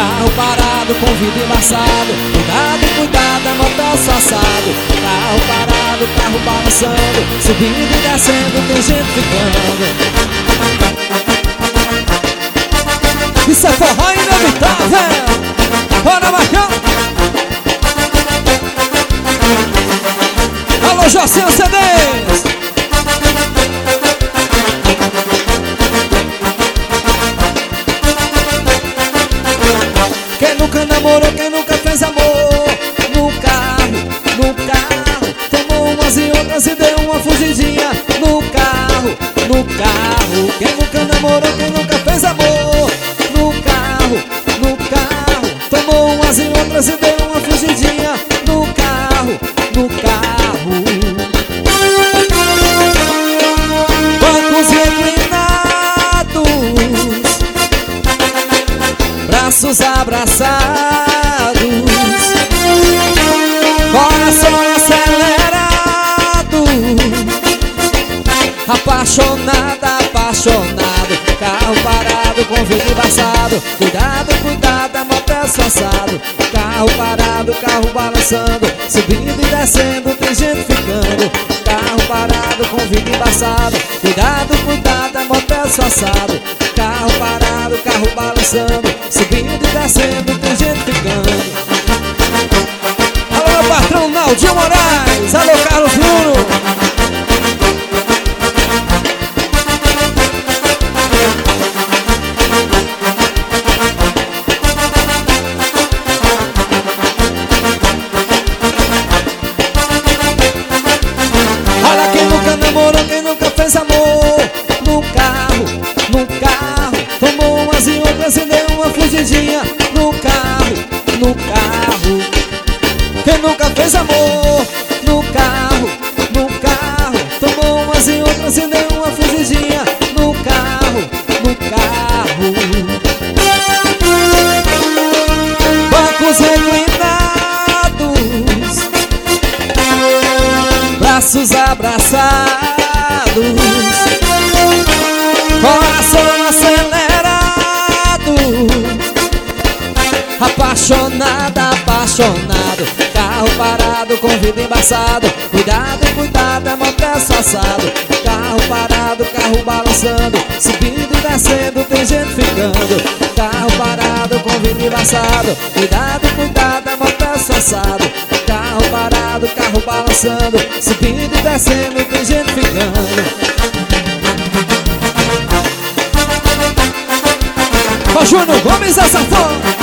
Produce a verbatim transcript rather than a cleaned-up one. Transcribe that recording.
Carro parado com vidro embaçado, cuidado, cuidado, é motel assado. Carro parado, carro balançando, subindo e descendo, tem gente ficando. Isso é forró inevitável. Bora, Marcão. Alô, Jocinho C Ds. Quem nunca namorou, quem nunca fez amor no carro, no carro, tomou umas e outras e deu uma fugidinha no carro, no carro. Quem nunca namorou, quem nunca fez amor no carro, no carro, tomou umas e outras e deu uma fugidinha no carro, no carro. Bancos reclinados, braços abraçados, coração acelerado, apaixonada, apaixonado. Carro parado com vidro embaçado, cuidado, cuidado, é motel assado. Carro parado, carro balançando, subindo e descendo, tem gente ficando. Carro parado com vidro embaçado, cuidado, cuidado, é motel assado. Carro parado, carro balançando, subindo e descendo, tem gente ficando. Alô, meu patrão Naldinho Moraes. Alô, Carlos Bruno. Olha quem nunca namorou, quem nunca fez amor no carro, no carro, tomou umas e outras e deu uma fugidinha no carro, no carro. Quem nunca fez amor no carro, no carro, tomou umas e outras e deu uma fugidinha no carro, no carro. Bancos reclinados, braços abraçados, coração acelerado, apaixonada, apaixonado. Carro parado com vidro embaçado, cuidado, cuidado, é motel assado. Carro parado, carro balançando, subindo e descendo, tem gente ficando. Carro parado com vidro embaçado, cuidado, cuidado, é motel assado. Carro parado, carro balançando, subindo e descendo, tem gente ficando. Ô Júnior Gomes, essa fã.